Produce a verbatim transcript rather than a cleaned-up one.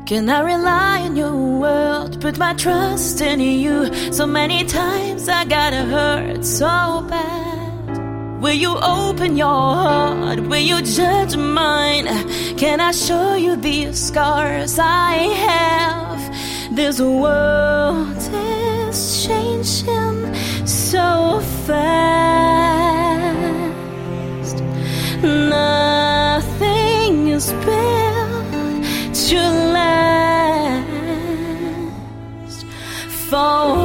Can I rely on your word? Put my trust in you. So many times I gotta hurt so bad. Will you open your heart? Will you judge mine? Can I show you these scars I have? This world is changing so fast. Nothing is built to last. For